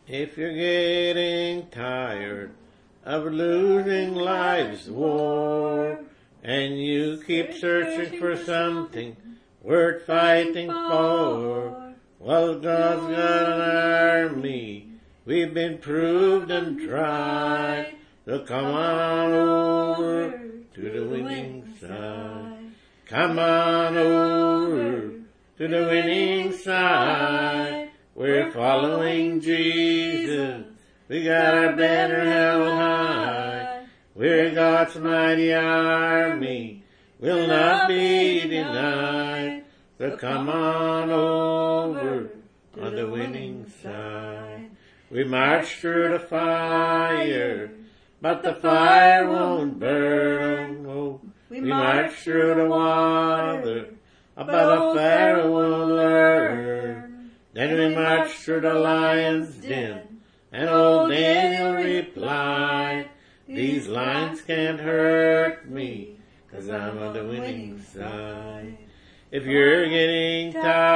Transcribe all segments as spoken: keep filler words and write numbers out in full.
If you're getting tired of losing life's war, and you keep searching for something worth fighting for, well, God's got an army. We've been proved and tried. So come on over to the winning side. Come on over to the winning side. We're following Jesus. We got our banner held high. We're God's mighty army. We'll not be denied. So come on over on the winning side. We march through the fire, but the fire won't burn. Oh, we march through the water, but the fire won't learn. Then we march through the lion's den, and old Daniel replied, these lions can't hurt me, 'cause I'm on the winning side. If you're getting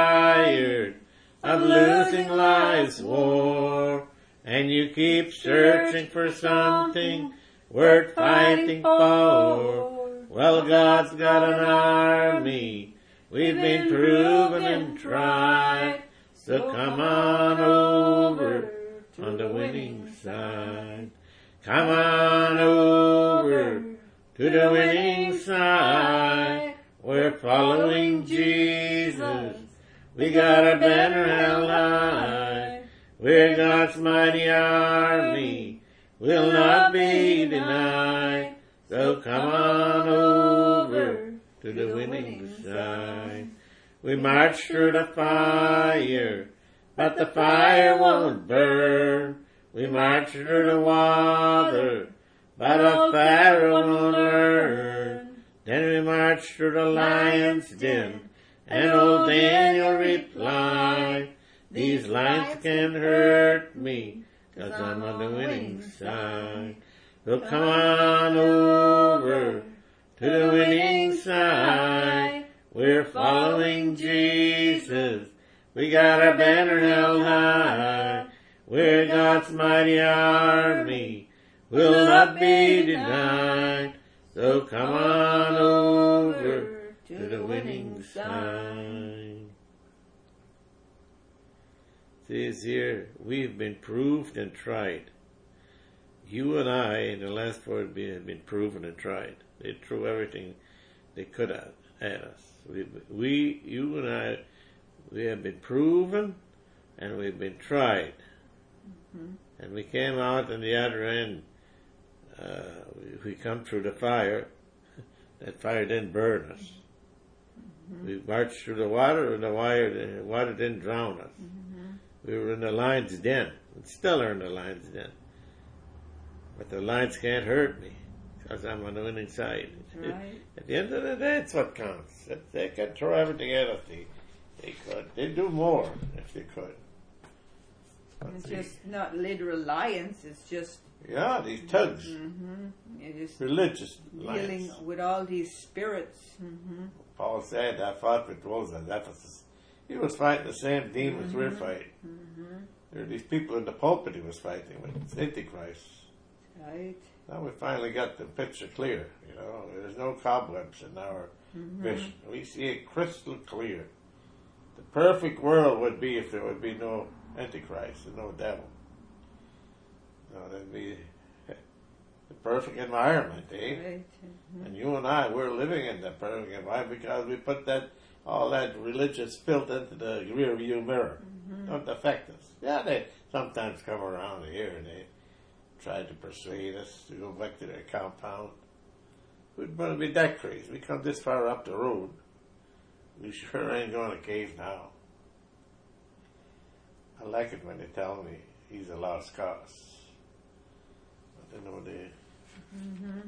tired of losing life's war, and you keep searching for something worth fighting for, well, God's got an army. We've been proven and tried. So come on over on the winning side. Come on over to the winning side. We're following Jesus. We got our banner held high. We're God's mighty army. We'll not be denied. So come on over to the winning side. We march through the fire, but the fire won't burn. We march through the water, but the fire won't burn. Then we march through the lion's den, and old Daniel replied, these lions can't hurt me, 'cause I'm on the winning side. So come on over to the winning side. We're following Jesus. We got our banner held high. We're God's mighty army. We'll not be denied. So come on over to the winning side. It says here, we've been proved and tried. You and I, in the last four, have been proven and tried. They threw everything they could at, at us. We, we, you and I, we have been proven and we've been tried. Mm-hmm. And we came out on the other end. Uh, we, we come through the fire. That fire didn't burn us. Mm-hmm. We marched through the water, and the water, the water didn't drown us. Mm-hmm. We were in the lion's den. We still are in the lion's den. But the lions can't hurt me, because I'm on the winning side. Right. At the end of the day, it's what counts. They can throw everything at us. They, they could. They'd do more if they could. But It's see, just not literal lions, it's just... yeah, these thugs. Mm-hmm. It is Religious dealing lions. with all these spirits. Mm-hmm. Paul said, I fought with wolves at Ephesus. He was fighting the same demons Mm-hmm. we're fighting. Mm-hmm. There are these people in the pulpit he was fighting with. Antichrist. Right. Now we finally got the picture clear, you know. There's no cobwebs in our Mm-hmm. vision. We see it crystal clear. The perfect world would be if there would be no Antichrist and no devil. No, that'd be the perfect environment, eh? Right. Mm-hmm. And you and I, we're living in the perfect environment because we put that all that religious filth into the rear view mirror. Mm-hmm. Don't affect us. Yeah, they sometimes come around here and they try to persuade us to go back to their compound. We'd better be that crazy. We come this far up the road. We sure ain't going to cave now. I like it when they tell me he's a lost cause. I don't know they. Mm-hmm.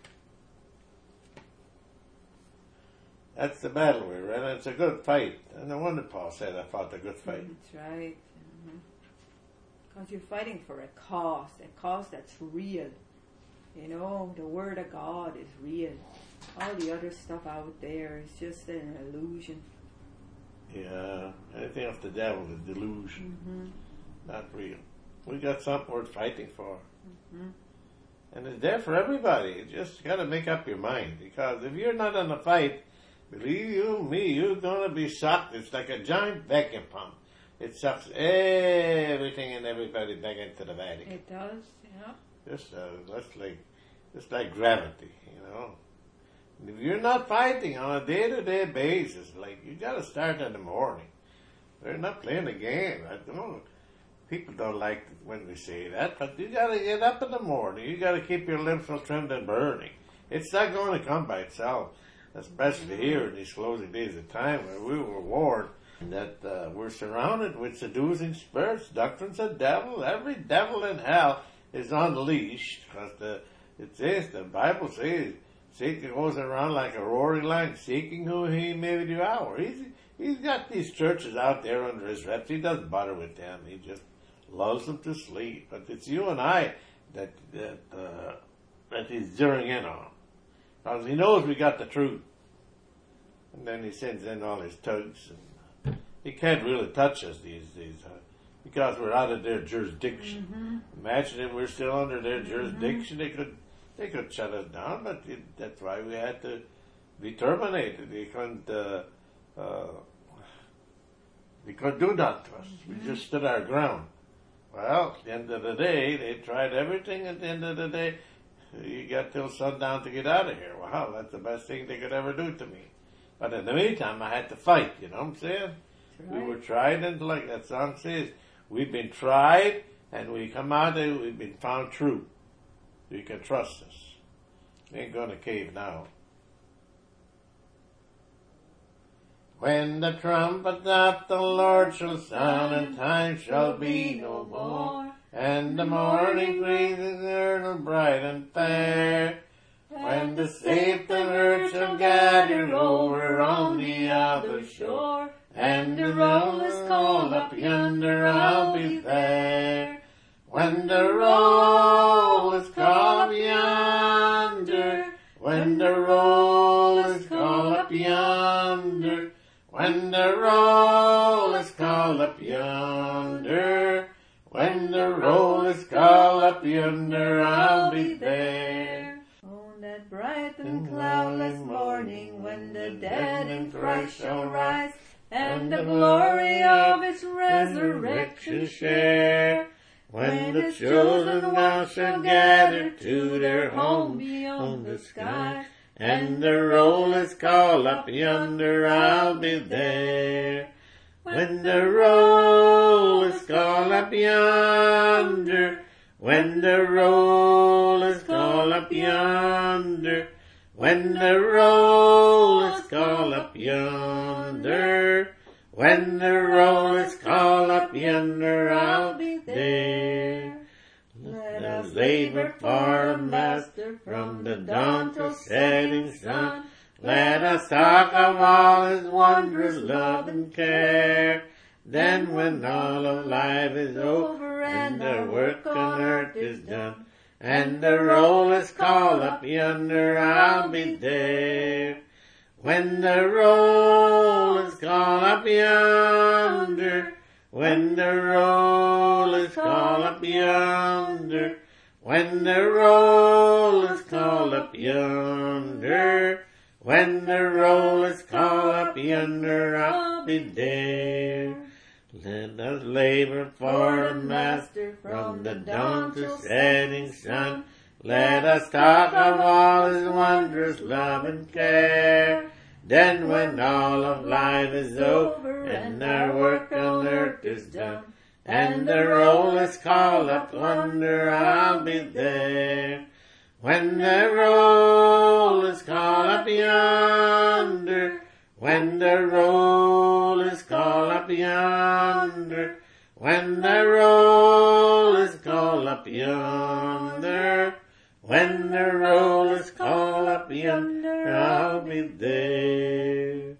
That's the battle we're in. It's a good fight. And no wonder Paul said I fought a good fight. That's right. Because mm-hmm. you're fighting for a cause, a cause that's real. You know, the Word of God is real. All the other stuff out there is just an illusion. Yeah, anything of the devil is delusion, Mm-hmm. not real. We got something worth fighting for. Mm-hmm. And it's there for everybody. You just got to make up your mind. Because if you're not in the fight, believe you me, you're going to be sucked. It's like a giant vacuum pump. It sucks everything and everybody back into the Vatican. It does, yeah. Just, uh, just like, just like gravity, you know. And if you're not fighting on a day-to-day basis, like, you got to start in the morning. They're not playing a game. I don't. People don't like it when we say that, but you got to get up in the morning. You got to keep your lips all trimmed and burning. It's not going to come by itself, especially here in these closing days of time where we were warned that uh, we're surrounded with seducing spirits, doctrines of devil. Every devil in hell is unleashed because the it says the Bible says Satan goes around like a roaring lion, seeking who he may devour. He's he's got these churches out there under his reps. He doesn't bother with them. He just lulls them to sleep. But it's you and I that that uh, that he's zeroing in on, because he knows we got the truth, and then he sends in all his thugs and. He can't really touch us these days uh, because we're out of their jurisdiction. Mm-hmm. Imagine if we're still under their jurisdiction, mm-hmm. they could they could shut us down. But it, that's why we had to be terminated. They couldn't uh, uh, they couldn't do that to us. Mm-hmm. We just stood our ground. Well, at the end of the day, they tried everything. At the end of the day, you got till sundown to get out of here. Wow, that's the best thing they could ever do to me. But in the meantime, I had to fight. You know what I'm saying? Right. We were tried, and like that song says, we've been tried, and we come out and we've been found true. You can trust us. We ain't gonna cave now. When the trumpet of the Lord shall sound, and time shall be no more, and the morning breeze is eternal, bright and fair, when the saved of earth shall gather over on the other shore, and the roll is called up yonder, I'll be there. When the roll is called up yonder, when the roll is called up yonder, when the roll is called up yonder, when the roll is called up yonder, I'll be there. On that bright and cloudless morning, when the dead in Christ shall rise, and the glory of its resurrection share, when the chosen ones shall gather to their home beyond the sky, and the roll is called up yonder, I'll be there. When the roll is called up yonder, when the roll is called up yonder, when the roll is called up yonder, when the roll is called up yonder, I'll be there. Let us labor for the Master from the dawn till setting sun. Let us talk of all His wondrous love and care. Then when all of life is over and the work on earth is done, and the roll is called up yonder, I'll be there. When the roll is called up yonder, when the roll is called up yonder, when the roll is called up yonder, when the roll is called up yonder, I'll be there. Let us labor for the Master from the dawn to setting sun. Let us talk of all His wondrous love and care. Then when all of life is over and our work on earth is done, and the roll is called up yonder, I'll be there. When the roll is called up yonder, when the roll is called up yonder, when the roll is called up yonder, when the roll is called up yonder, I'll be there.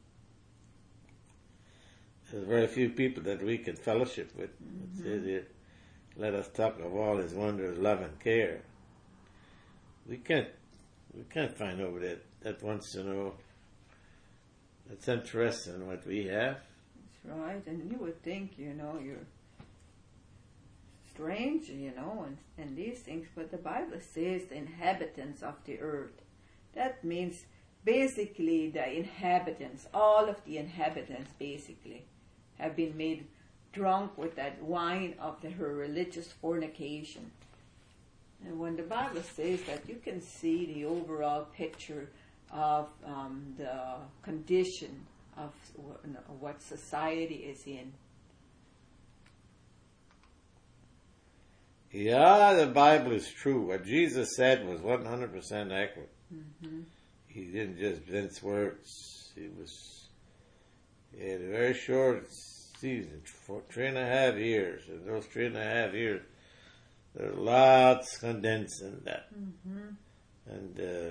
There's very few people that we can fellowship with. Mm-hmm. It says here, let us talk of all His wondrous love and care. We can't, we can't find over that, that wants to know, that's interested in what we have. That's right, and you would think, you know, you're strange, you know, and, and these things, but the Bible says the inhabitants of the earth. That means basically the inhabitants, all of the inhabitants basically, have been made drunk with that wine of the, her religious fornication. And when the Bible says that, you can see the overall picture of um, the condition of what society is in. Yeah, the Bible is true. What Jesus said was one hundred percent accurate. Mm-hmm. He didn't just mince words. He was, he had a very short season, for three and a half years. And those three and a half years, there are lots condensed in that. Mm-hmm. And uh,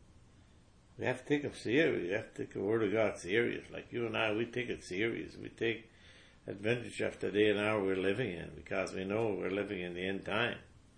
we have to take it serious. We have to take the Word of God serious. Like you and I, we take it serious. We take advantage of the day and hour we're living in, because we know we're living in the end time.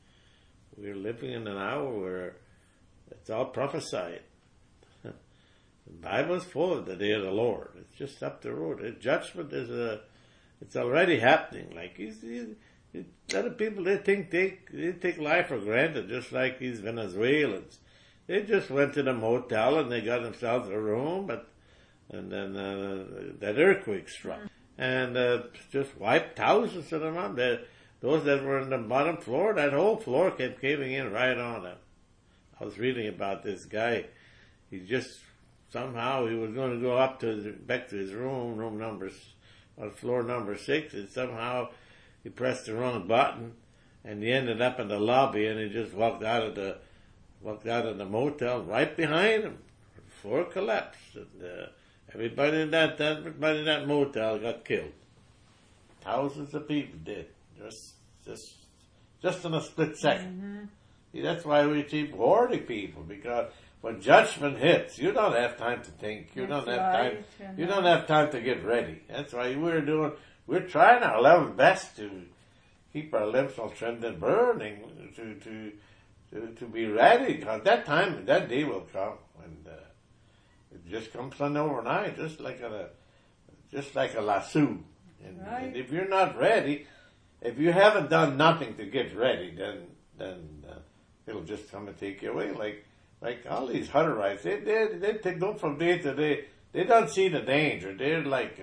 We're living in an hour where it's all prophesied. The Bible is full of the day of the Lord. It's just up the road. The judgment is a, it's already happening. Like he's, he's, a lot of people, they think they, they take life for granted, just like these Venezuelans. They just went to the motel and they got themselves a room, but and then uh, that earthquake struck. And uh, just wiped thousands of them out. The, those that were on the bottom floor, that whole floor kept caving in right on them. I was reading about this guy. He just, somehow, he was going to go up to the, back to his room, room number, on floor number six, and somehow he pressed the wrong button, and he ended up in the lobby, and he just walked out of the, walked out of the motel right behind him. The floor collapsed, and uh, Everybody in that, everybody in that motel got killed. Thousands of people did. Just, just, just in a split second. Mm-hmm. See, that's why we keep warning people, because when judgment hits, you don't have time to think. You That's don't have right. time. You don't have time to get ready. That's why we're doing. We're trying our level best to keep our lymph nodes trimmed and burning, to to to to be ready. Because that time, that day will come, and uh, it just comes on overnight, just like a just like a lasso. And, Right. and if you're not ready, if you haven't done nothing to get ready, then then uh, it'll just come and take you away. Like like all these Hutterites, they they they, they go from day to day. They don't see the danger. They're like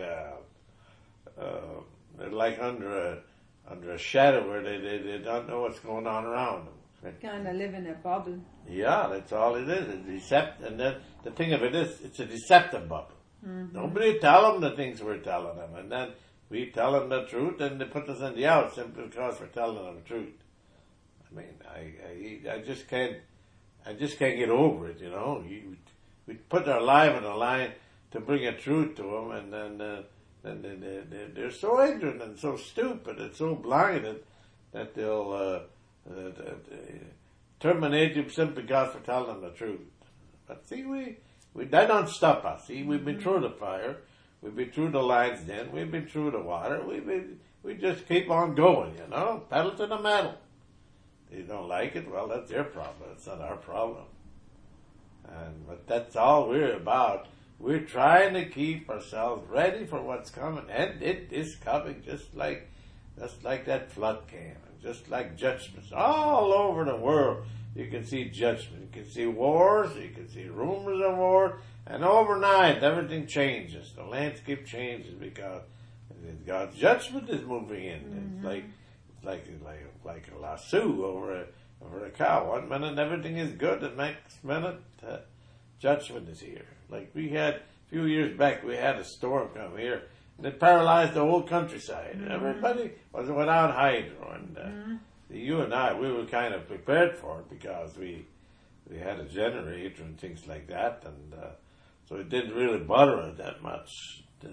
uh, uh, they're like under a under a shadow where they, they they don't know what's going on around them. Kind of live in a bubble. Yeah, that's all it is. It's decept, and then the thing of it is, it's a deceptive bubble. Mm-hmm. Nobody tell them the things we're telling them, and then we tell them the truth, and they put us in the out simply because we're telling them the truth. I mean, I, I, I just can't, I just can't get over it. You know, you, we put our life on the line to bring a truth to them, and then, uh, then they, they, they, they're so ignorant and so stupid and so blinded that they'll uh, uh, uh, terminate you simply because we're telling them the truth. But see, we, we that don't stop us. See, we've been through the fire. We've been through the lion's den. We've been through the water. We've been, we just keep on going, you know, pedal to the metal. They don't like it, well, that's their problem. It's not our problem. And, but that's all we're about. We're trying to keep ourselves ready for what's coming. And it is coming just like, just like that flood came. Just like judgments all over the world. You can see judgment. You can see wars. You can see rumors of war. And overnight, everything changes. The landscape changes because God's judgment is moving in. Mm-hmm. It's like, it's like, like, like a lasso over a, over a cow. One minute everything is good. The next minute, uh, judgment is here. Like we had, a few years back, we had a storm come here. And it paralyzed the whole countryside. Mm-hmm. Everybody was without hydro. And uh, mm-hmm. you and I, we were kind of prepared for it because we we had a generator and things like that. And uh, so it didn't really bother us that much. Uh,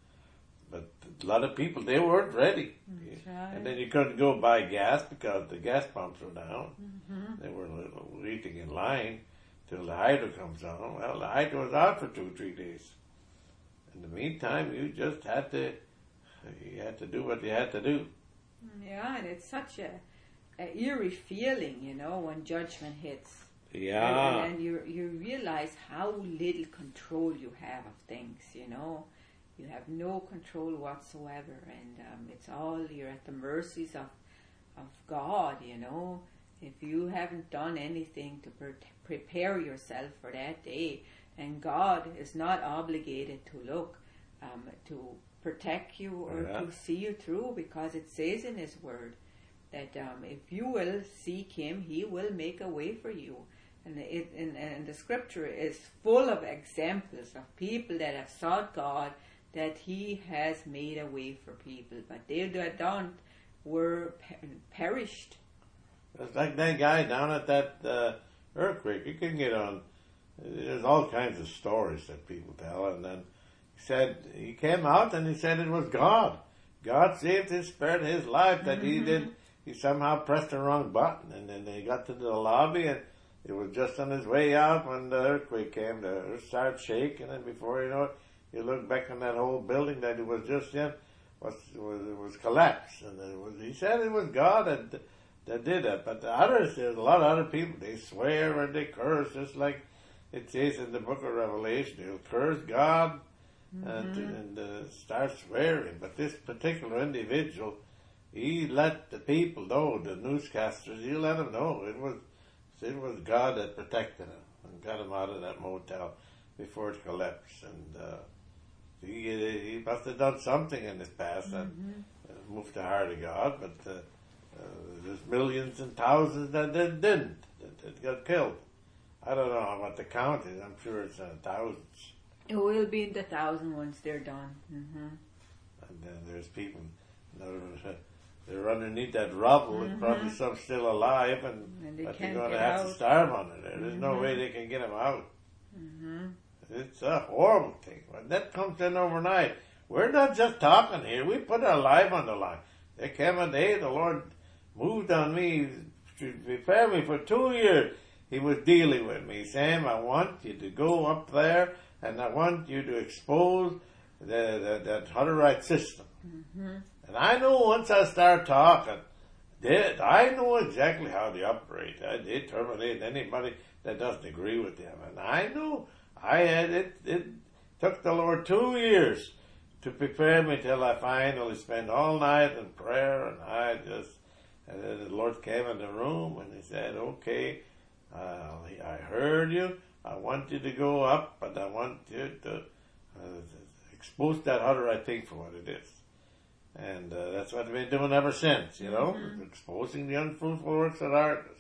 but a lot of people, they weren't ready. Right. And then you couldn't go buy gas because the gas pumps were down. Mm-hmm. They were waiting in line till the hydro comes on. Well, the hydro was out for two, three days. In the meantime, you just had to, you had to do what you had to do. Yeah, and it's such a, a eerie feeling, you know, when judgment hits. Yeah. And, and you you realize how little control you have of things, you know. You have no control whatsoever, and um, it's all, you're at the mercies of, of God, you know. If you haven't done anything to pre- prepare yourself for that day, and God is not obligated to look, um, to protect you or Yeah. to see you through, because it says in His Word that um, if you will seek Him, He will make a way for you. And, it, and, and the Scripture is full of examples of people that have sought God, that He has made a way for people, but they that don't were per- perished. It's like that guy down at that uh, earthquake. You can get on. There's all kinds of stories that people tell, and then he said he came out and he said it was God. God saved his spirit, his life. That mm-hmm. he did. He somehow pressed the wrong button, and then they got to the lobby, and it was just on his way out when the earthquake came. The earth started shaking, and before you know it, you look back on that whole building that it was just in was was was collapsed, and it was. He said it was God that. That did that, but the others, there's a lot of other people, they swear and they curse, just like it says in the book of Revelation. They'll curse God mm-hmm. and, and uh, start swearing. But this particular individual, he let the people know, the newscasters, he let them know it was it was God that protected him and got him out of that motel before it collapsed. And uh, he he must have done something in his past mm-hmm. and uh, moved the heart of God, but. Uh, Uh, there's millions and thousands that, that didn't, that, that got killed. I don't know what the count is. I'm sure it's uh, thousands. It will be in the thousand once they're done. Mm-hmm. And then there's people, you know, they're underneath that rubble, mm-hmm. and probably some still alive, and, and they but can't they're going to get have out. to starve under there. There's Mm-hmm. no way they can get them out. Mm-hmm. It's a horrible thing. When that comes in overnight, we're not just talking here. We put our life on the line. There came a day the Lord moved on me to prepare me for two years. He was dealing with me. Sam, I want you to go up there and I want you to expose the, the, that Hutterite system. Mm-hmm. And I know once I start talking, they, I know exactly how they operate. They terminate anybody that doesn't agree with them. And I know I had it, it took the Lord two years to prepare me till I finally spent all night in prayer, and I just And then the Lord came in the room and He said, okay, uh, I heard you. I want you to go up, but I want you to uh, expose that Hutterite thing for what it is. And uh, that's what we've been doing ever since, you know, mm-hmm. exposing the unfruitful works of darkness.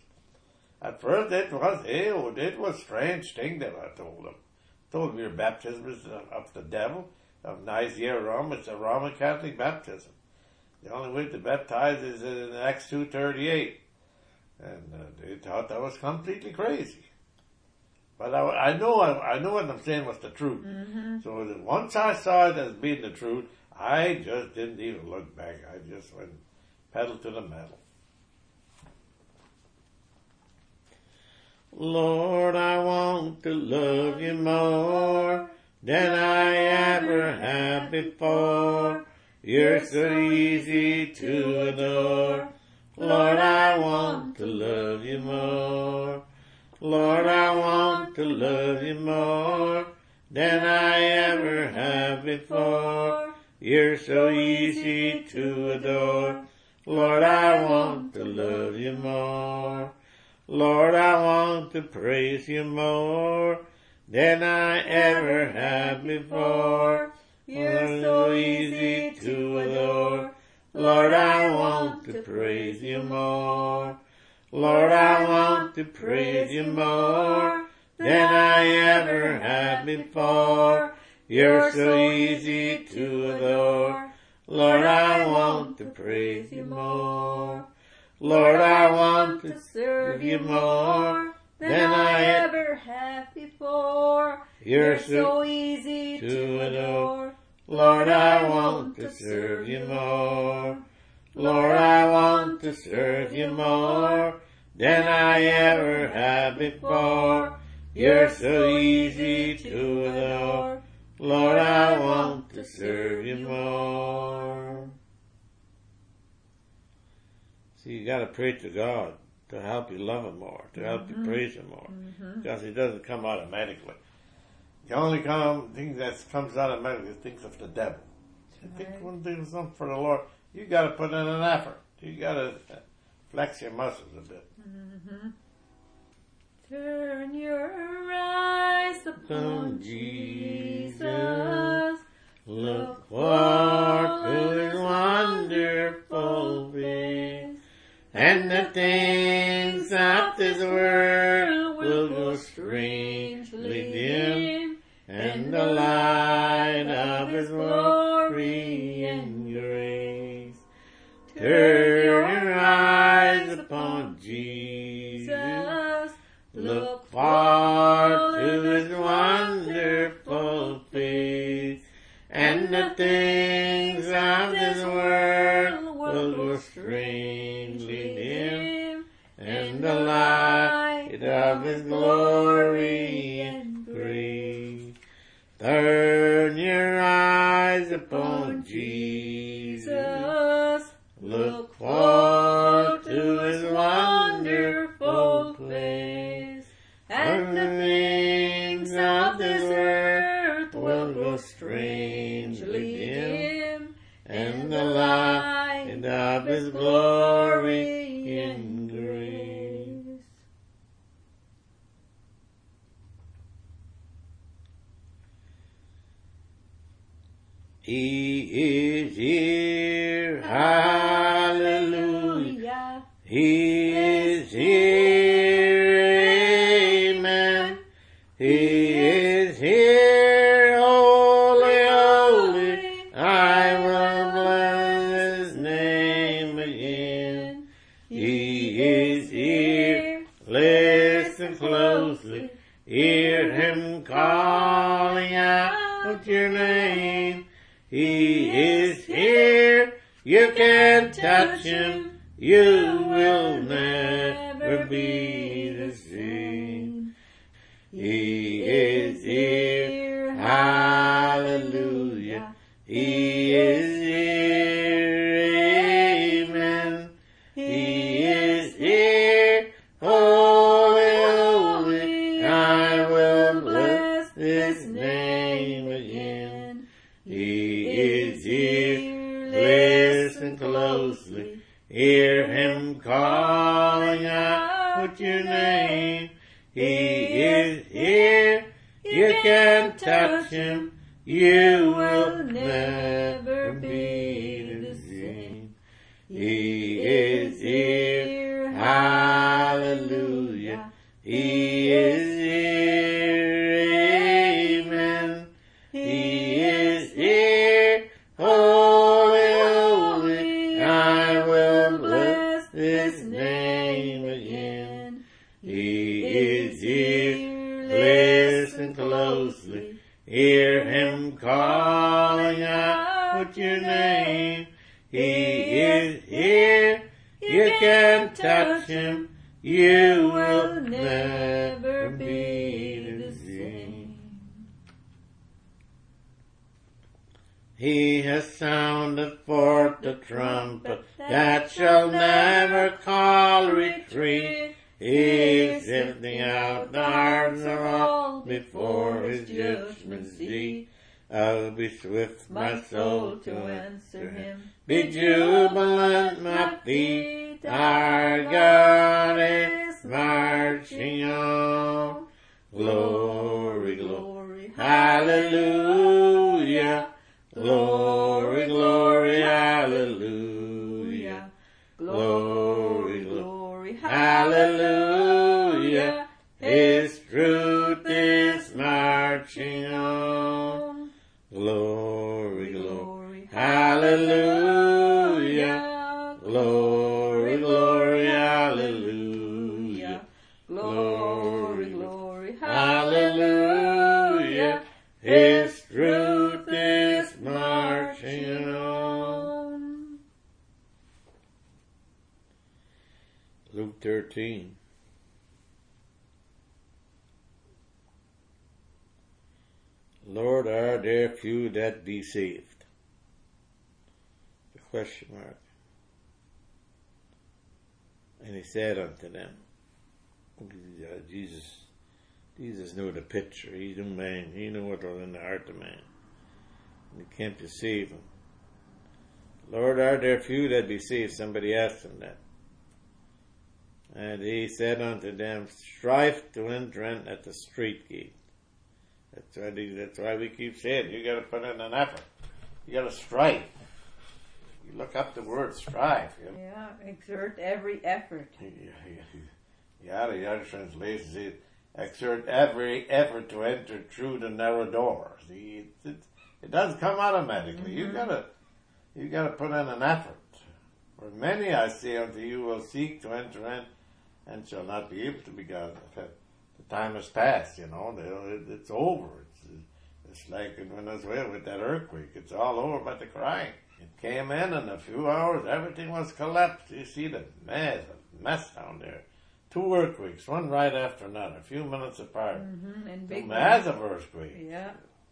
At first it was, ew, it was a strange thing that I told them. I told them your baptism is of the devil, of Nicaea, Rome. It's a Roman Catholic baptism. The only way to baptize is in Acts two thirty-eight. And uh, they thought that was completely crazy. But I, I know I, I know what I'm saying was the truth. Mm-hmm. So once I saw it as being the truth, I just didn't even look back. I just went pedal to the metal. Lord, I want to love you more than I ever have before. You're so easy to adore. Lord, I want to love you more. Lord, I want to love you more than I ever have before. You're so easy to adore. Lord, I want to love you more. Lord, I want to praise you more than I ever have before. You're so easy to adore. Lord, I want to praise you more. Lord, I want to praise you more than I ever have before. You're so easy to adore. Lord, I want to praise you more. Lord, I want to serve you more than I ever have before. You're so easy to adore. Lord, I want to serve you more. Lord, I want to serve you more than I ever have before. You're so easy to adore. Lord, I want to serve you more. See, you gotta pray to God to help you love Him more, to help mm-hmm. you praise Him more. Mm-hmm. Because He doesn't come automatically. The only come, thing that comes automatically is things of the devil. You right. think one thing is something for the Lord, you gotta put in an effort. You gotta flex your muscles a bit. Mm-hmm. Turn your eyes upon Jesus. Look forth to his wonderful face, and the things of this world will go strangely dim, and the light of his glory and grace. Turn your eyes upon Jesus. Look forth to his wonderful face, and the things of this world will go strangely dim, and the light of his glory and grace. Turn your eyes upon Jesus. Look forth to his wonderful face, and the things of this earth will grow strangely dim, and the light of his glory and grace. He is here, hallelujah. He is here, amen. He is here, holy, holy. I will bless his name again. He is here, listen closely. Hear him calling out your name. He is here, you can touch him, you will never be the same. He is here, hallelujah. He is here, amen. He is here, holy, holy. I will bless his name again. He is here, listen closely. Hear him calling out your name. He is here, you can touch him, you will never be the same. He is here, hallelujah. He is here, amen. He is here, holy, holy. I will bless his name again. He is here, listen closely. Hear him calling out your name. He is here, you can touch him, you will never be the same. He has sounded forth the trumpet that shall never call retreat. He is sifting out the hearts of all before his judgment seat. I'll be swift, my soul, to answer him. Be jubilant, my feet. Our God is marching on. Glory, glory, hallelujah. Glory, glory, hallelujah. Glory, glory, hallelujah. His truth is marching on. Glory, glory, hallelujah. Glory, glory, hallelujah. Glory, glory, hallelujah. His truth is marching on. Luke thirteen. Lord, are there few that be saved? The question mark. And he said unto them, uh, Jesus, Jesus knew the picture. He knew man. He knew what was in the heart of man. And he came to save him. Lord, are there few that be saved? Somebody asked him that. And he said unto them, strive to enter in at the street gate. That's why, he, that's why we keep saying, you gotta put in an effort. You gotta strive. You look up the word strive. You know? Yeah, exert every effort. Yeah, the other translation says, exert every effort to enter through the narrow door. See, it, it, it doesn't come automatically. Mm-hmm. You gotta, you gotta put in an effort. For many, I say unto you, will seek to enter in, and shall not be able to, because the time has passed. You know, it, it's over. It's, it's like in Venezuela with that earthquake. It's all over, but the crying. It came in in a few hours. Everything was collapsed. You see the mess, mess down there. Two earthquakes, one right after another, a few minutes apart. Mm-hmm. And big massive earthquakes. Yeah.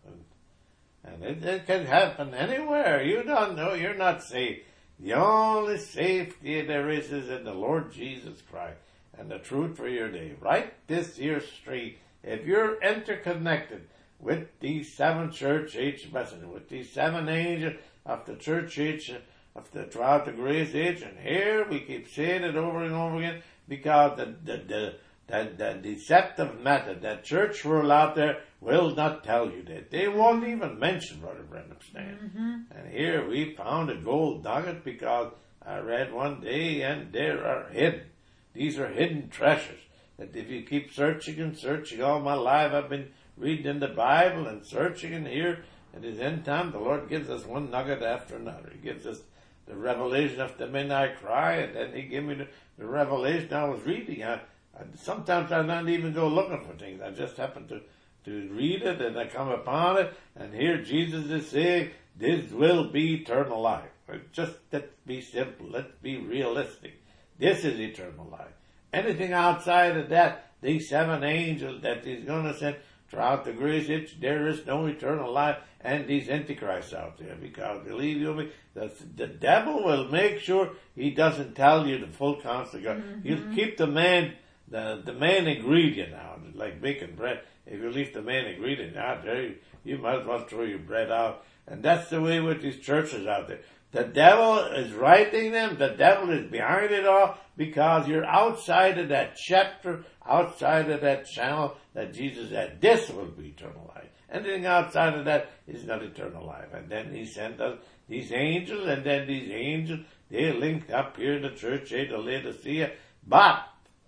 And, and it, it can happen anywhere. You don't know. You're not safe. The only safety there is is in the Lord Jesus Christ and the truth for your day. Right this here street. If you're interconnected with these seven church age messengers, with these seven angels of the church age, of the throughout the grace age, and here we keep saying it over and over again, because the the the, the, the deceptive method, that church world out there will not tell you that. They won't even mention Brother Branham's name. Mm-hmm. And here we found a gold nugget, because I read one day, and there are hidden. These are hidden treasures that if you keep searching and searching, all my life I've been reading in the Bible and searching, and here at his end time the Lord gives us one nugget after another. He gives us the revelation of the midnight cry, and then he gave me the, the revelation I was reading. I, I, sometimes I don't even go looking for things. I just happen to, to read it, and I come upon it, and here Jesus is saying, this will be eternal life. Just let's be simple. Let's be realistic. This is eternal life. Anything outside of that, these seven angels that he's going to send throughout the grace age, there is no eternal life, and these antichrists out there, because believe you me, the, the devil will make sure he doesn't tell you the full counsel of God. Mm-hmm. He'll keep the man, the, the main ingredient out, like baking bread. If you leave the main ingredient out there, you, you might as well throw your bread out. And that's the way with these churches out there. The devil is writing them, the devil is behind it all, because you're outside of that chapter, outside of that channel that Jesus said, this will be eternal life. Anything outside of that is not eternal life. And then he sent us these angels, and then these angels, they linked up here in the church age of Laodicea. But,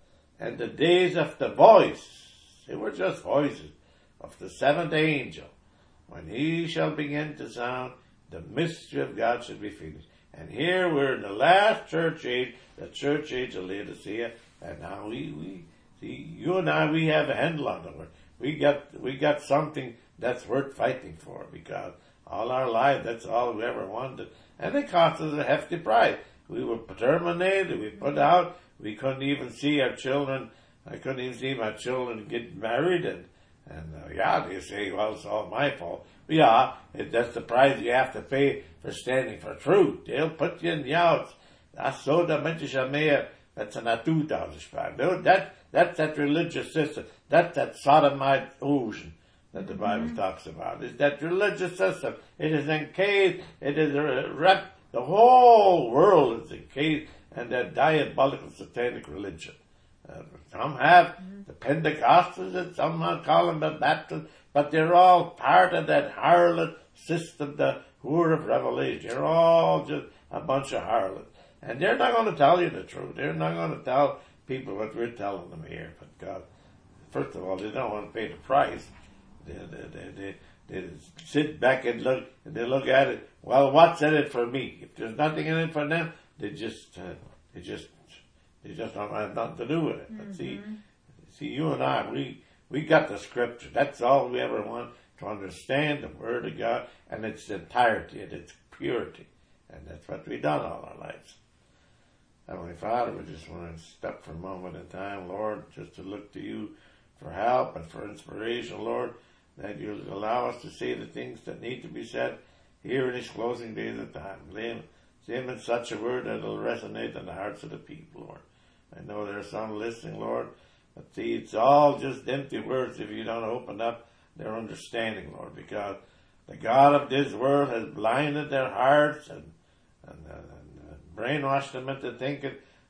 in the days of the voice, they were just voices, of the seventh angel, when he shall begin to sound, the mystery of God should be finished. And here we're in the last church age, the church age of Laodicea, and now we, we, see, you and I, we have a handle on it. We got, we got something that's worth fighting for, because all our life, that's all we ever wanted. And it cost us a hefty price. We were terminated, we put out, we couldn't even see our children, I couldn't even see my children get married, and, and uh, yeah, they say, well, it's all my fault. Yeah, it, that's the price you have to pay for standing for truth. They'll put you in the outs. That's so the Mentishamea, that's an atutausispad. That, that's that religious system. That's that sodomite ocean that the Bible mm-hmm. talks about. It's that religious system. It is encased, it is a rep, the whole world is encased in that diabolical satanic religion. Uh, some have mm-hmm. the Pentecostals, and some call them the Baptists, but they're all part of that harlot system, the whore of Revelation. They're all just a bunch of harlots. And they're not going to tell you the truth. They're not going to tell people what we're telling them here. But God, first of all, they don't want to pay the price. They, they, they, they, they sit back and look, and they look at it. Well, what's in it for me? If there's nothing in it for them, they just, uh, they just, they just don't have nothing to do with it. Mm-hmm. But see, see, you and I, we, we got the scripture. That's all we ever want, to understand the Word of God and its entirety and its purity. And that's what we've done all our lives. Heavenly Father, we just want to stop for a moment in time, Lord, just to look to you for help and for inspiration, Lord, that you'll allow us to say the things that need to be said here in these closing days of time. Say them in such a word that it'll resonate in the hearts of the people, Lord. I know there are some listening, Lord, but see, it's all just empty words if you don't open up their understanding, Lord, because the God of this world has blinded their hearts and, and, and, and brainwashed them into thinking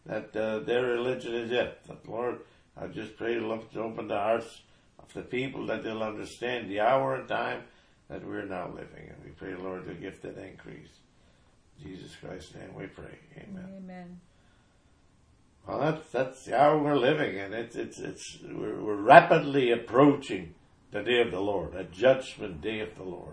that uh, their religion is it. That, Lord, I just pray to open the hearts of the people that they'll understand the hour and time that we're now living. And we pray, Lord, to give that increase. In Jesus Christ's name we pray. Amen. Amen. Well, that's, that's the hour we're living in. It's, it's, it's, we're, we're rapidly approaching the day of the Lord, a judgment day of the Lord,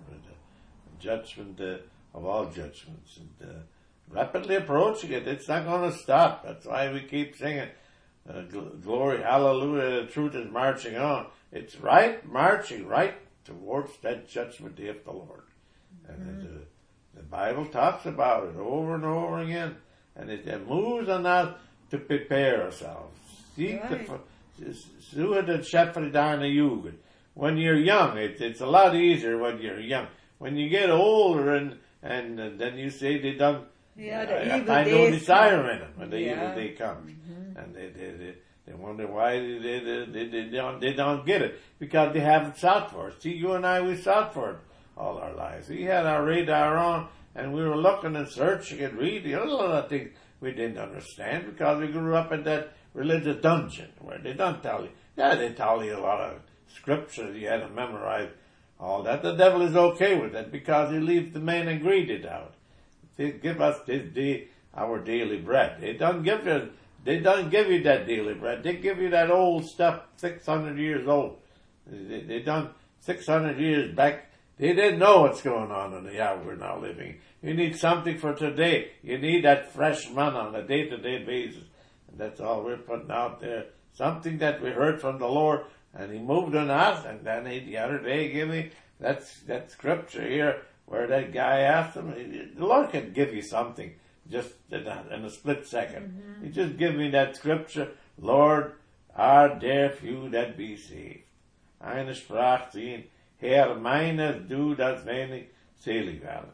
a judgment uh, of all judgments. And, uh, rapidly approaching it. It's not going to stop. That's why we keep singing, uh, gl- glory, hallelujah, the truth is marching on. It's right, marching right towards that judgment day of the Lord. Mm-hmm. And the, the Bible talks about it over and over again. And it, it moves on us to prepare ourselves. Seek right. the, do it at shepherd down the Jugend. When you're young, it, it's a lot easier when you're young. When you get older and, and, and then you say they done, yeah, the I, evil I find no days desire come. in them when the Yeah. evil day comes. Mm-hmm. And they, they, they, they wonder why they, they, they, they, don't, they don't get it. Because they haven't sought for it. See, you and I, we sought for it all our lives. We had our radar on and we were looking and searching and reading. A lot of things we didn't understand because we grew up in that religious dungeon where they don't tell you. Yeah, they tell you a lot of scriptures. You had to memorize all that. The devil is okay with that because he leaves the main ingredient out. They give us this day, our daily bread. They don't give you, they don't give you that daily bread. They give you that old stuff, six hundred years old. They, they done six hundred years back. They didn't know what's going on in the hour we're now living. You need something for today. You need that fresh manna on a day-to-day basis. And that's all we're putting out there. Something that we heard from the Lord, and He moved on us. And then he, the other day, gave me that that scripture here where that guy asked him. The Lord can give you something just in a, in a split second. Mm-hmm. He just give me that scripture. Lord, are there few that be saved? Eine sprach zu ihm, Herr meines, du das wenig selig werden.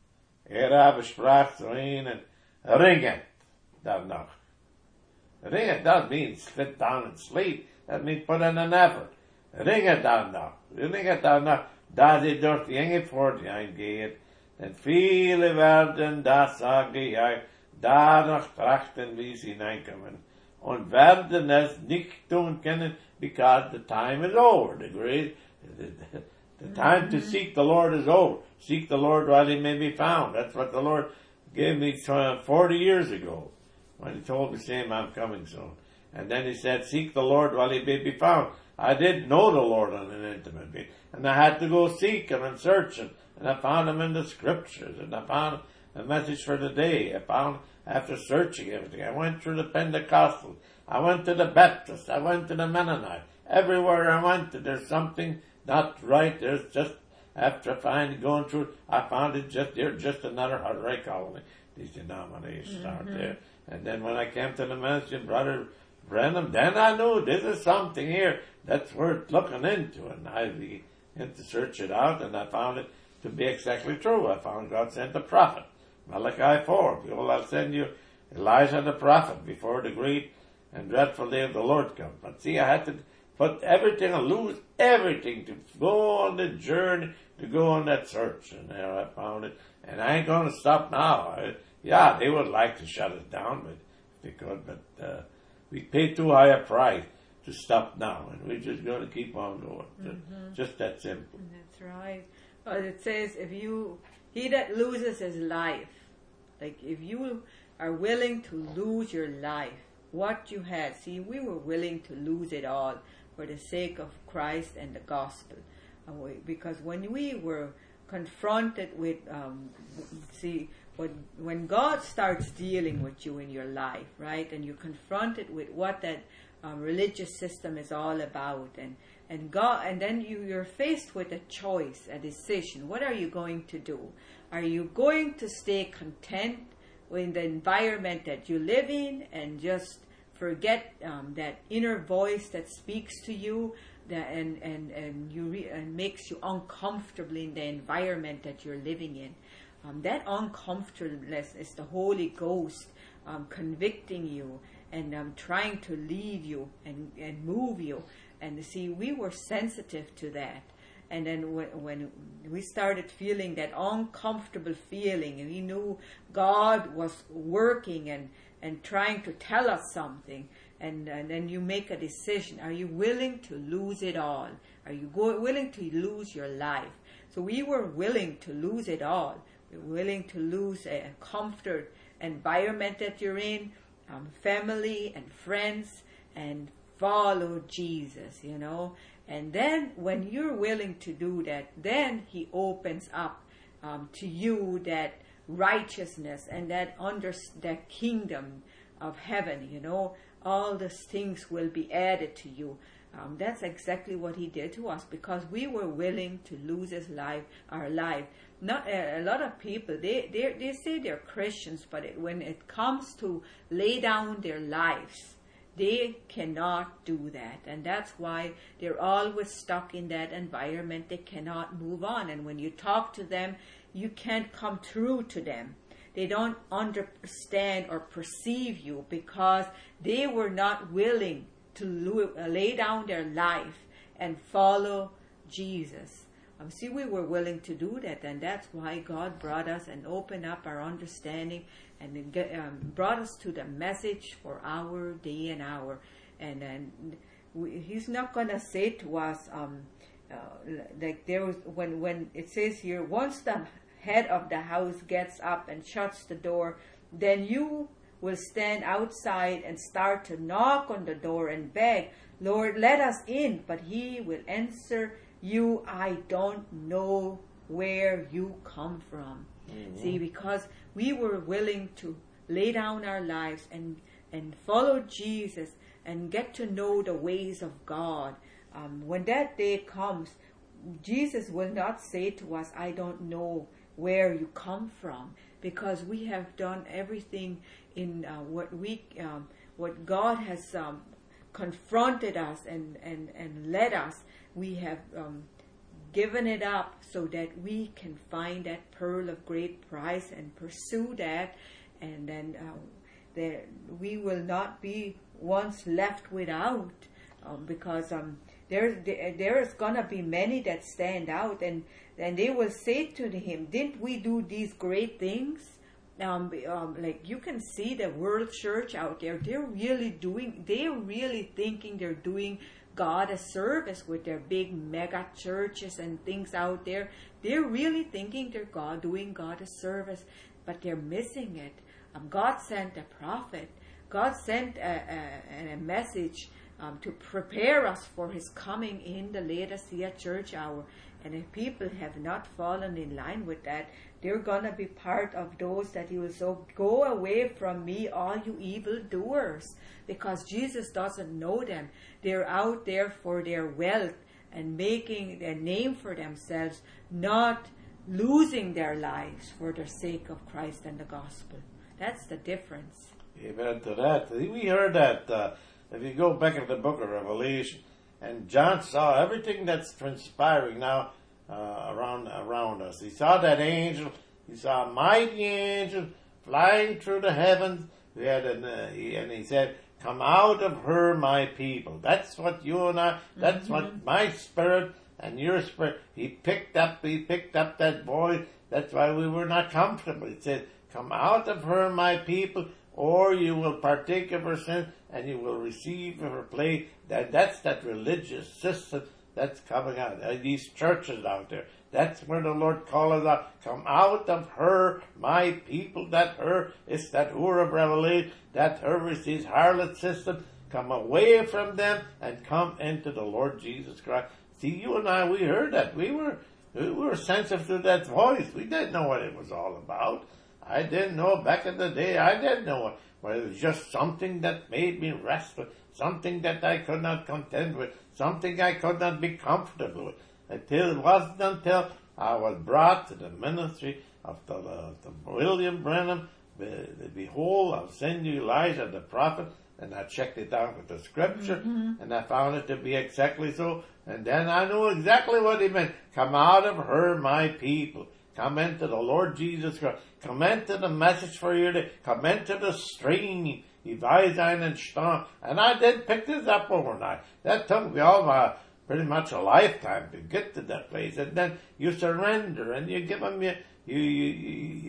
Er aber sprach zu ihnen, ringet danach. Ringet, that means sit down and sleep. That means put in an effort. Ringet danach. Ringet danach, da sie durch die enge Pforte eingehen. Denn viele werden, das sage ich euch, danach trachten, wie sie hineinkommen. Und werden es nicht tun können, because the time is over. The great, the, the, the time mm-hmm. to seek the Lord is over. Seek the Lord while He may be found. That's what the Lord gave me forty years ago when He told me, saying, I'm coming soon. And then He said, seek the Lord while He may be found. I didn't know the Lord on an intimate basis. And I had to go seek Him and search Him. And I found Him in the Scriptures. And I found a message for the day. I found, after searching everything, I went through the Pentecostal. I went to the Baptist. I went to the Mennonite. Everywhere I went, there's something not right. There's just, after finally going through, I found it just, they're just another, how do I call them? These denominations mm-hmm. aren't there. And then when I came to the ministry, Brother Brenham, then I knew this is something here that's worth looking into. And I began to search it out, and I found it to be exactly true. I found God sent a prophet. Malachi four, behold, I'll send you Elijah the prophet before the great and dreadful day of the Lord comes. But see, I had to put everything, I lose everything to go on the journey, to go on that search. And there I found it. And I ain't going to stop now. I, yeah, they would like to shut it down, but if they could, but uh, we pay too high a price to stop now. And we're just going to keep on going. Mm-hmm. Just, just that simple. That's right. Well, it says, if you, he that loses his life, like if you are willing to lose your life, what you had, see, we were willing to lose it all for the sake of Christ and the gospel. And we, because when we were confronted with, um, see, when, when God starts dealing with you in your life, right, and you're confronted with what that um, religious system is all about, and and God, and then you, you're faced with a choice, a decision. What are you going to do? Are you going to stay content in the environment that you live in and just forget um, that inner voice that speaks to you that and and and you re- and makes you uncomfortable in the environment that you're living in? Um, that uncomfortableness is the Holy Ghost um, convicting you and um, trying to lead you and, and move you. And see, we were sensitive to that. And then when, when we started feeling that uncomfortable feeling, and we knew God was working and and trying to tell us something, and, and then you make a decision. Are you willing to lose it all? Are you go- willing to lose your life? So we were willing to lose it all. We were willing to lose a comfort environment that you're in, um, family and friends, and follow Jesus, you know. And then when you're willing to do that, then he opens up um, to you that righteousness and that under that kingdom of heaven, you know. All these things will be added to you. Um, that's exactly what he did to us, because we were willing to lose his life, our life. Not uh, a lot of people, they they they say they're Christians, but it, when it comes to lay down their lives, they cannot do that, and that's why they're always stuck in that environment. They cannot move on, and when you talk to them, you can't come through to them. They don't understand or perceive you because they were not willing to lay down their life and follow Jesus. Um, see, we were willing to do that, and that's why God brought us and opened up our understanding and um, brought us to the message for our day and hour. And then we, He's not going to say to us, um, uh, like there was when when it says here, once the head of the house gets up and shuts the door, then you will stand outside and start to knock on the door and beg, Lord, let us in. But he will answer you, I don't know where you come from. Mm-hmm. See, because we were willing to lay down our lives and, and follow Jesus and get to know the ways of God. Um, when that day comes, Jesus will not say to us, I don't know where you come from, because we have done everything in uh, what we, um, what God has um, confronted us and, and, and led us. We have um, given it up so that we can find that pearl of great price and pursue that, and then uh, there, we will not be once left without, um, because um, there, there there is gonna be many that stand out, and and they will say to him, didn't we do these great things? Um, um, like you can see the world church out there, they're really doing, they're really thinking they're doing God a service with their big mega churches and things out there. They're really thinking they're God, doing God a service, but they're missing it. Um, God sent a prophet. God sent a, a, a message um, to prepare us for his coming in the Laodicea church hour. And if people have not fallen in line with that, they're going to be part of those that he will say, go away from me, all you evil doers. Because Jesus doesn't know them. They're out there for their wealth and making a name for themselves, not losing their lives for the sake of Christ and the gospel. That's the difference. Amen to that. We heard that uh, if you go back in the book of Revelation, and John saw everything that's transpiring now uh, around around us. He saw that angel. He saw a mighty angel flying through the heavens. He had an, uh, he, and he said, come out of her, my people. That's what you and I, that's mm-hmm. what my spirit and your spirit, he picked up, he picked up that voice. That's why we were not comfortable. He said, come out of her, my people, or you will partake of her sin and you will receive of her plague. That, that's that religious system that's coming out. Uh, these churches out there. That's where the Lord calls us out. Come out of her, my people. That her is that whore of Revelation. That her is this harlot system. Come away from them and come into the Lord Jesus Christ. See, you and I, we heard that. We were, we were sensitive to that voice. We didn't know what it was all about. I didn't know back in the day. I didn't know it. Well, it was just something that made me restless. Something that I could not contend with. Something I could not be comfortable with. Until it wasn't until I was brought to the ministry of the, uh, the William Branham. Behold, I'll send you Elijah the prophet. And I checked it out with the scripture, mm-hmm. and I found it to be exactly so. And then I knew exactly what he meant. Come out of her, my people. Come into the Lord Jesus Christ. Come into the message for your day. Come into the stream. Evizine and Stomp. And I did pick this up overnight. That took me all my, pretty much a lifetime to get to that place. And then you surrender and you give them your, you, you, you,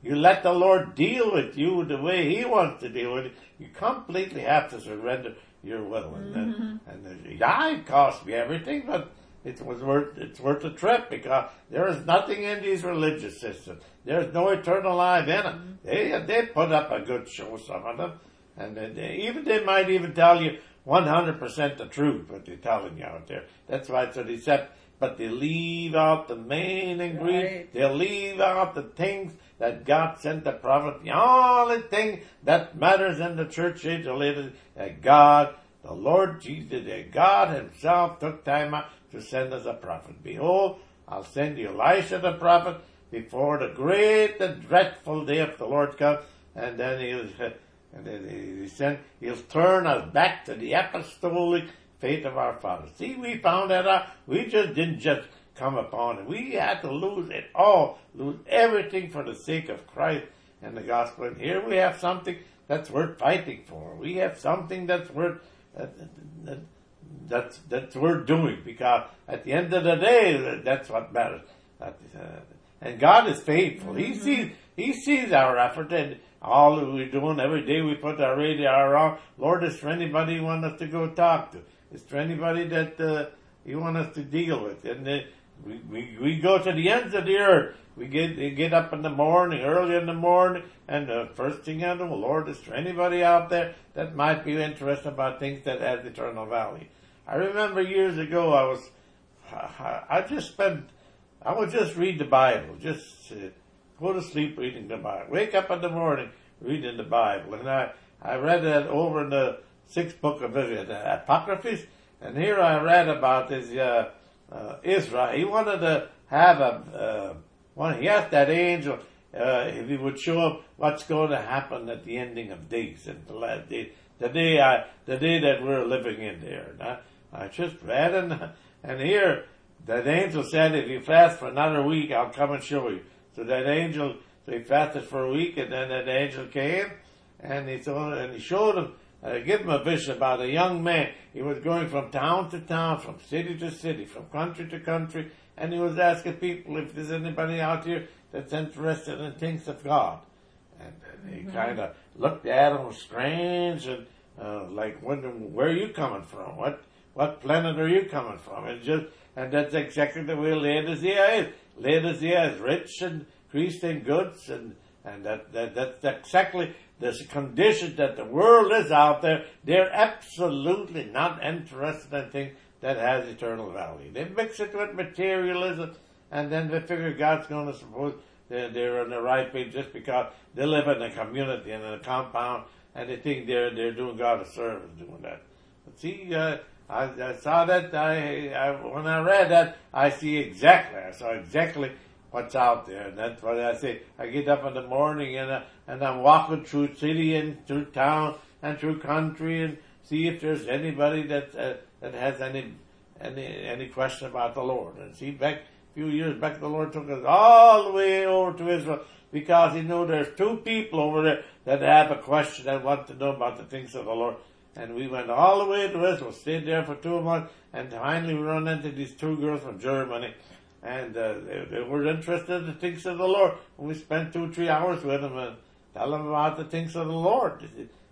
you let the Lord deal with you the way He wants to deal with you. You completely have to surrender your will. Mm-hmm. And, and, and yeah, it cost me everything, but it was worth, it's worth the trip, because there is nothing in these religious systems. There's no eternal life in them. Mm-hmm. They, they put up a good show, some of them. And they, even they might even tell you one hundred percent the truth, what they're telling you out there. That's why it's a deception. But they leave out the main ingredient. Right. They leave out the things that God sent the prophet. The only thing that matters in the church age is that God, the Lord Jesus, that God Himself took time out to send us a prophet. Behold, I'll send you Elisha the prophet before the great and dreadful day of the Lord comes, and then He'll, and then He send, He'll turn us back to the apostolic faith of our fathers. See, we found that out. We just didn't just come upon it. We had to lose it all, lose everything for the sake of Christ and the gospel. And here we have something that's worth fighting for. We have something that's worth uh, that, that's that's worth doing, because at the end of the day, that's what matters. That, uh, and God is faithful. Mm-hmm. He sees He sees our effort and all that we're doing. Every day we put our radio on. Lord, is there anybody you want us to go talk to? Is there anybody that uh, you want us to deal with? And uh, we, we we go to the ends of the earth. We get we get up in the morning, early in the morning, and the first thing I know, Lord, is there anybody out there that might be interested about things that has eternal value? I remember years ago, I was, I, I just spent, I would just read the Bible, just uh, go to sleep reading the Bible, wake up in the morning reading the Bible, and I I read that over in the sixth book of the Apocryphs, and here I read about this uh, uh, Israel. He wanted to have a uh, one. He asked that angel uh, if he would show him what's going to happen at the ending of days, and the last day, the day I, the day that we're living in there. And I, I just read, and and here that angel said, if you fast for another week, I'll come and show you. So that angel, so he fasted for a week, and then that angel came, and he told, and he showed him. Uh, give him a vision about a young man. He was going from town to town, from city to city, from country to country, and he was asking people if there's anybody out here that's interested in things of God. And, and he mm-hmm. kind of looked at him strange and uh, like wondering, where are you coming from? What what planet are you coming from? And just and that's exactly the way Laodicea is. Laodicea is rich and increased in goods, and and that, that that's exactly this condition that the world is out there. They're absolutely not interested in things that has eternal value. They mix it with materialism, and then they figure God's going to suppose they're, they're on the right page just because they live in a community and in a compound, and they think they're they're doing God a service doing that. But see, uh, I, I saw that. I, I when I read that, I see exactly. I saw exactly what's out there, and that's what I say. I get up in the morning and uh, and I'm walking through city and through town and through country and see if there's anybody that uh, that has any any any question about the Lord. And see, back a few years back, the Lord took us all the way over to Israel because He knew there's two people over there that have a question and want to know about the things of the Lord. And we went all the way to Israel, stayed there for two months, and finally we run into these two girls from Germany. And uh, they, they were interested in the things of the Lord. And we spent two, three hours with them and tell them about the things of the Lord.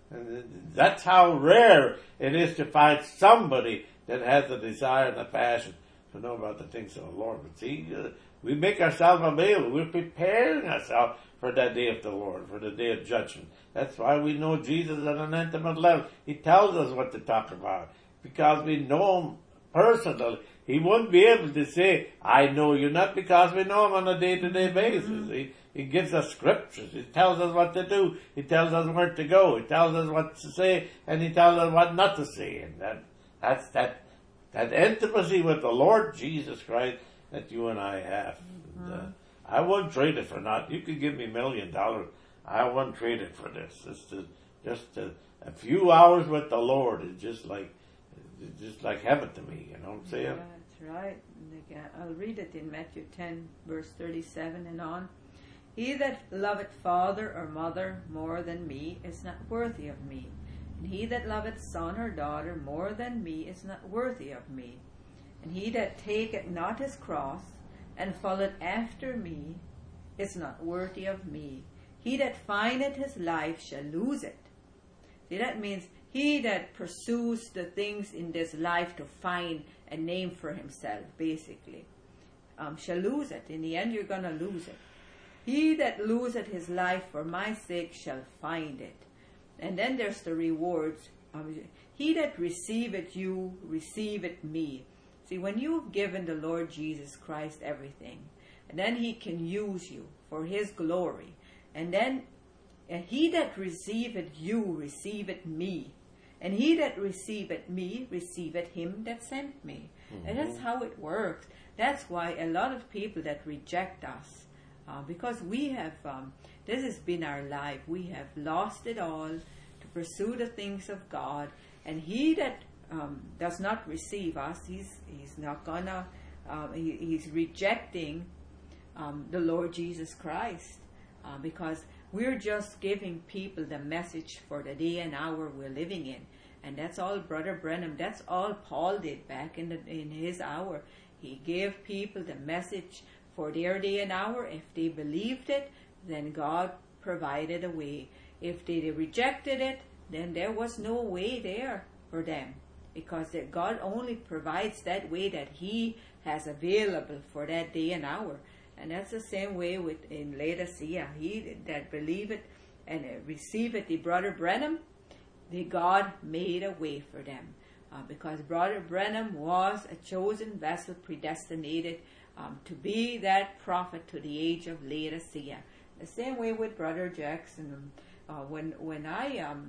And that's how rare it is to find somebody that has a desire and a passion to know about the things of the Lord. But see, uh, we make ourselves available. We're preparing ourselves for that day of the Lord, for the day of judgment. That's why we know Jesus at an intimate level. He tells us what to talk about because we know Him personally. He wouldn't be able to say, I know you, not because we know Him on a day-to-day basis. Mm-hmm. He, he gives us scriptures. He tells us what to do. He tells us where to go. He tells us what to say, and He tells us what not to say. And that, that's that, that intimacy with the Lord Jesus Christ that you and I have. Mm-hmm. And, uh, I wouldn't trade it for not. You could give me a million dollars. I wouldn't trade it for this. Just, to, just to, a few hours with the Lord is just like, just like heaven to me. You know what I'm saying? Yeah, that's right. I'll read it in Matthew ten, verse thirty-seven and on. He that loveth father or mother more than me is not worthy of me. And he that loveth son or daughter more than me is not worthy of me. And he that taketh not his cross and followeth after me is not worthy of me. He that findeth his life shall lose it. See, that means he that pursues the things in this life to find a name for himself, basically, um, shall lose it. In the end, you're going to lose it. He that loseth his life for my sake shall find it. And then there's the rewards. Um, he that receiveth you, receiveth me. See, when you've given the Lord Jesus Christ everything, and then he can use you for his glory, and then and he that receiveth you, receiveth me. And he that receiveth me, receiveth him that sent me. Mm-hmm. And that's how it works. That's why a lot of people that reject us, uh, because we have, um, this has been our life. We have lost it all to pursue the things of God. And he that um, does not receive us, he's he's not gonna, um, he, he's rejecting um, the Lord Jesus Christ, uh, because we're just giving people the message for the day and hour we're living in. And that's all Brother Branham, that's all Paul did back in the, in his hour. He gave people the message for their day and hour. If they believed it, then God provided a way. If they rejected it, then there was no way there for them. Because God only provides that way that he has available for that day and hour. And that's the same way with in Laodicea. He that believeth and receiveth the Brother Branham, the God made a way for them. Uh, because Brother Branham was a chosen vessel, predestinated um, to be that prophet to the age of Laodicea. The same way with Brother Jackson. Uh, when when I um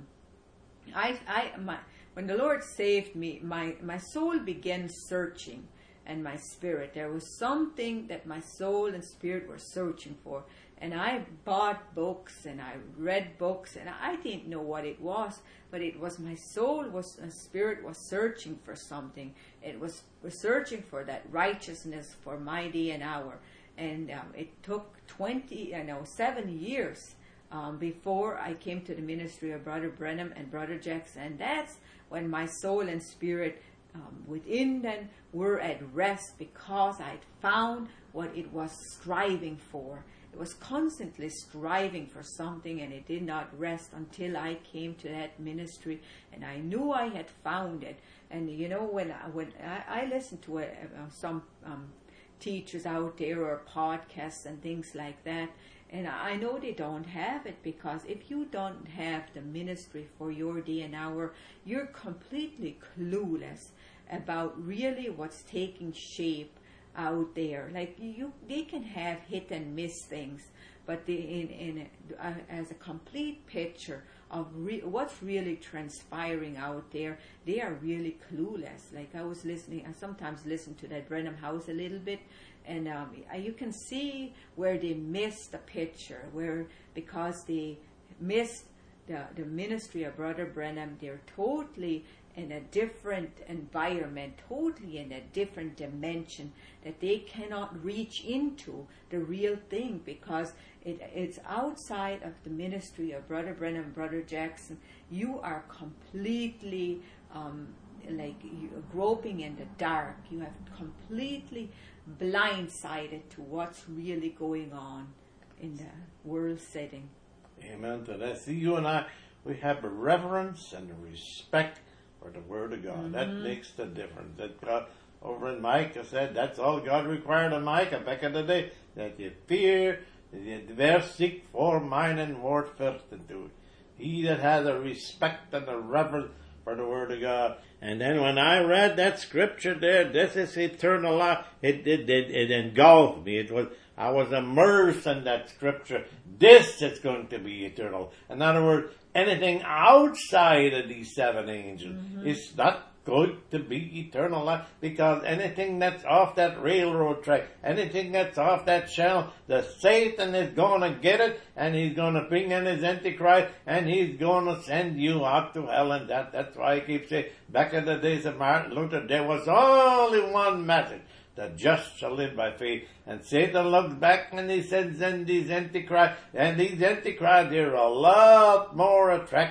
I I my when the Lord saved me, my my soul began searching. And my spirit, there was something that my soul and spirit were searching for. And I bought books and I read books and I didn't know what it was, but it was my soul, was my spirit was searching for something. It was, was searching for that righteousness for my day and hour. And um, it took twenty, I know, seven years um, before I came to the ministry of Brother Branham and Brother Jackson. And that's when my soul and spirit Um, within then were at rest, because I had found what it was striving for. It was constantly striving for something, and it did not rest until I came to that ministry, and I knew I had found it. And you know, when I, when I, I listened to a, uh, some um, teachers out there or podcasts and things like that, and I know they don't have it, because if you don't have the ministry for your day and hour, you're completely clueless about really what's taking shape out there. Like you, they can have hit and miss things, but they, in in a, uh, as a complete picture of re- what's really transpiring out there, they are really clueless. Like I was listening, I sometimes listen to that Branham House a little bit, and um, you can see where they missed the picture, where because they missed the the ministry of Brother Branham, they're totally in a different environment, totally in a different dimension, that they cannot reach into the real thing, because it, it's outside of the ministry of Brother Branham and Brother Jackson. You are completely um, like you're groping in the dark. You have completely blindsided to what's really going on in the world setting. Amen to that. See, you and I, we have a reverence and a respect for the Word of God. Mm-hmm. That makes the difference. That God, over in Micah said, that's all God required of Micah back in the day, that you fear, that you dare seek for mine and word first to do it. He that has a respect and a reverence for the Word of God. And then when I read that scripture there, this is eternal life, it, it, it, it engulfed me. It was, I was immersed in that scripture. This is going to be eternal. In other words, anything outside of these seven angels mm-hmm. is not going to be eternal life, because anything that's off that railroad track, anything that's off that channel, the Satan is going to get it, and he's going to bring in his Antichrist, and he's going to send you out to hell. And that that's why I keep saying, back in the days of Martin Luther, there was only one message: the just shall live by faith. And Satan looks back and he sends in these Antichrist, and these Antichrist, they're a lot more attractive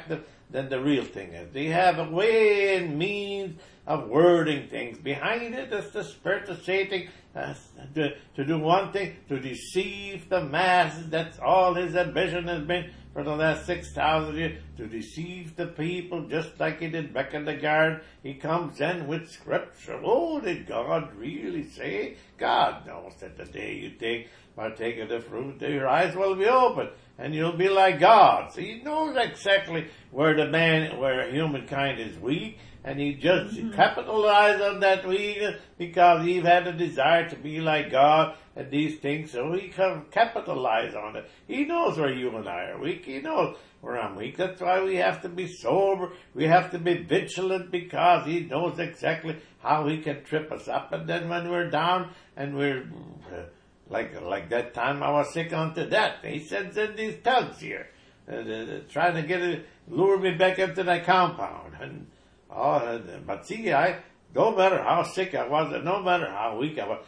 than the real thing is. They have a way and means of wording things. Behind it is the spirit of Satan uh, to, to do one thing, to deceive the masses. That's all his ambition has been for the last six thousand years, to deceive the people, just like he did back in the garden. He comes in with scripture. Oh, did God really say? God knows that the day you take partake of the fruit, your eyes will be open, and you'll be like God. So he knows exactly where the man, where humankind is weak, and he just mm-hmm. capitalized on that weakness because he had a desire to be like God and these things, so he can capitalize on it. He knows where you and I are weak. He knows where I'm weak. That's why we have to be sober. We have to be vigilant because he knows exactly how he can trip us up. And then when we're down and we're uh, like like that time I was sick unto death, he sends in these thugs here, uh, uh, trying to get it, lure me back into that compound. And oh, but see, I no matter how sick I was, and no matter how weak I was,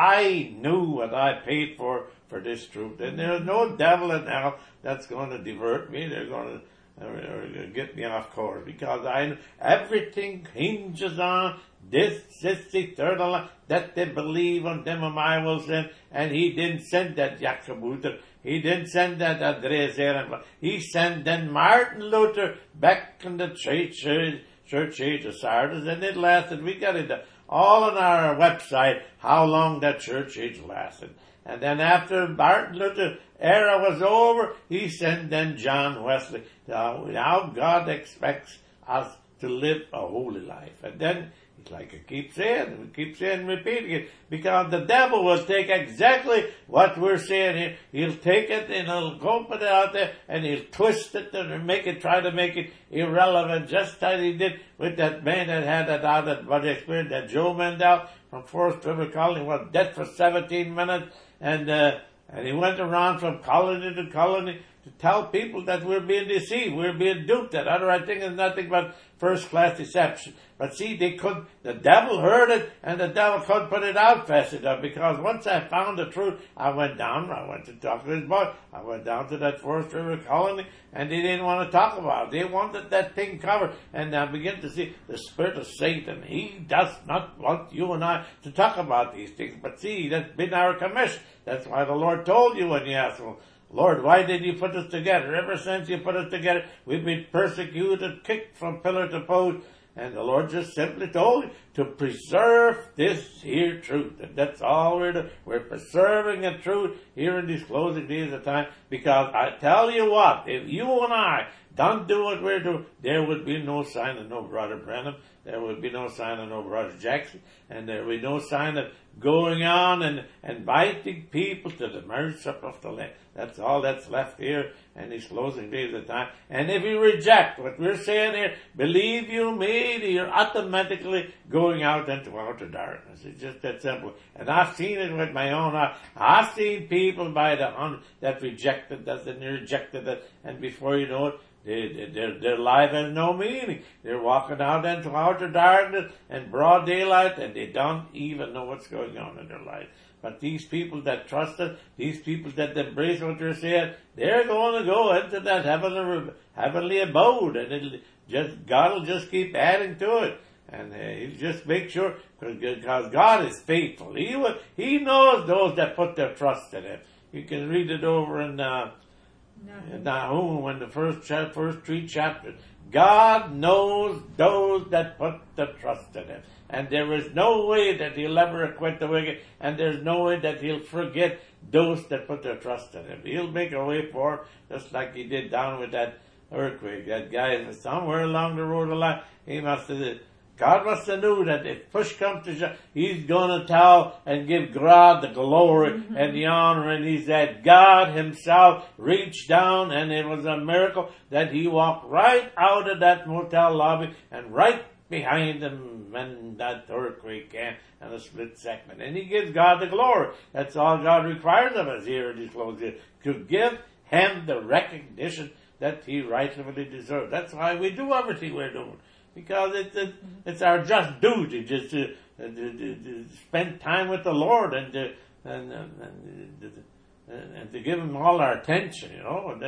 I knew what I paid for for this truth, and there's no devil in hell that's going to divert me. They're going to uh, get me off course because I everything hinges on this, this eternal life that they believe on them whom I will send. And he didn't send that Jacob Luther. He didn't send that Andreas Ehrenberg. He sent then Martin Luther back in the church, church age of Sardis, and it lasted. We got it all on our website how long that church age lasted. And then after Martin Luther era was over, he sent then John Wesley. Now, now God expects us to live a holy life. And then, like I keep saying, we keep saying and repeating it, because the devil will take exactly what we're saying here. He'll take it and he'll go put it out there and he'll twist it and make it, try to make it irrelevant, just as he did with that man that had that out of body experience, that Joe Mendel from Forest River Colony, was dead for seventeen minutes, and uh, and he went around from colony to colony to tell people that we're being deceived, we're being duped, that other I think is nothing but first-class deception. But see, they could, the devil heard it, and the devil couldn't put it out fast enough, because once I found the truth, I went down, I went to talk to his boy, I went down to that Forest River Colony, and they didn't want to talk about it. They wanted that thing covered, and I began to see the spirit of Satan. He does not want you and I to talk about these things, but see, that's been our commission. That's why the Lord told you when you asked him, Lord, why did you put us together? Ever since you put us together, we've been persecuted, kicked from pillar to post, and the Lord just simply told you to preserve this here truth. And that's all we're doing. We're preserving the truth here in these closing days of time, because I tell you what, if you and I don't do what we're doing, there would be no sign of no Brother Branham, there would be no sign of no Brother Jackson, and there would be no sign of going on and inviting people to the marriage supper of the Lamb. That's all that's left here in these closing days of time. And if you reject what we're saying here, believe you me, you're automatically going out into outer darkness. It's just that simple. And I've seen it with my own eyes. I've seen people by the hundred that rejected that and rejected it, and before you know it, They, they, their, their life has no meaning. They're walking out into outer darkness and broad daylight, and they don't even know what's going on in their life. But these people that trust it, these people that embrace what they're saying, they're going to go into that heavenly, heavenly abode, and it'll just, God will just keep adding to it. And uh, you just make sure, because God is faithful. He will, He knows those that put their trust in Him. You can read it over in uh, Nahum. Nahum, in the first cha- first three chapters. God knows those that put the trust in Him. And there is no way that He'll ever acquit the wicked, and there's no way that He'll forget those that put their trust in Him. He'll make a way for them, just like He did down with that earthquake. That guy, somewhere along the road of life, he must have, God must have knew that if push comes to shove, He's going to tell and give God the glory mm-hmm. and the honor. And He said God Himself reached down, and it was a miracle that He walked right out of that motel lobby and right behind Him when that earthquake came and a split segment. And He gives God the glory. That's all God requires of us here in these close years, to give Him the recognition that He rightfully deserves. That's why we do everything we're doing. Because it's, it's, it's our just duty just to, to, to, to spend time with the Lord and to, and, and, and, and to give Him all our attention, you know. And that,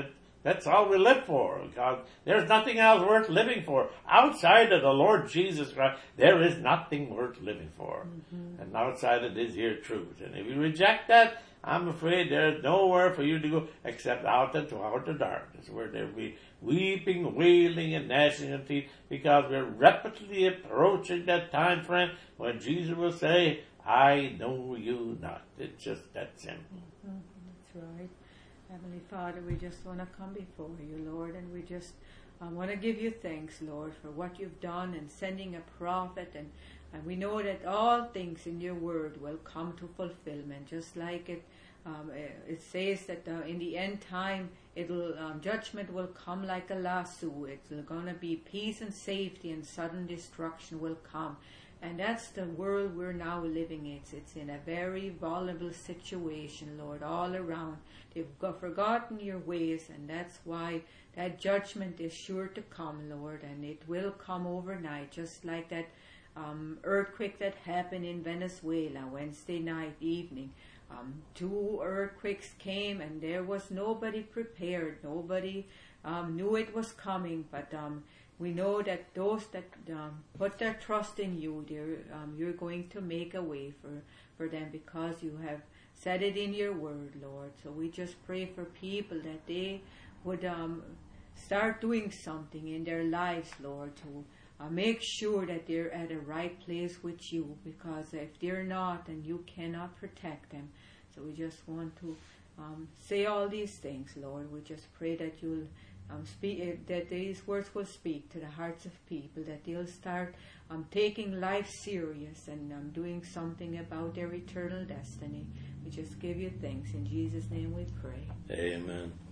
That's all we live for. God, there's nothing else worth living for. Outside of the Lord Jesus Christ, there is nothing worth living for. Mm-hmm. And outside of this here truth. And if you reject that, I'm afraid there's nowhere for you to go except out into outer darkness, where there'll be weeping, wailing, and gnashing of teeth, because we're rapidly approaching that time frame when Jesus will say, I know you not. It's just that simple. Mm-hmm. That's right. Heavenly Father, we just want to come before you, Lord, and we just um, want to give you thanks, Lord, for what you've done in sending a prophet, and, and we know that all things in your word will come to fulfillment, just like it um, it says that uh, in the end time, it'll um, judgment will come like a lasso. It's going to be peace and safety, and sudden destruction will come. And that's the world we're now living in. It's, it's in a very vulnerable situation, Lord, all around. They've got, forgotten your ways, and that's why that judgment is sure to come, Lord, and it will come overnight, just like that um, earthquake that happened in Venezuela Wednesday night evening. Um, two earthquakes came, and there was nobody prepared. Nobody um, knew it was coming, but um, we know that those that um, put their trust in you, um, you're going to make a way for, for them, because you have said it in your word, Lord. So we just pray for people that they would um, start doing something in their lives, Lord, to uh, make sure that they're at a right place with you, because if they're not, then you cannot protect them. So we just want to um, say all these things, Lord. We just pray that you'll Um, speak, uh, that these words will speak to the hearts of people, that they'll start um, taking life serious and um, doing something about their eternal destiny. We just give you thanks. In Jesus' name we pray. Amen.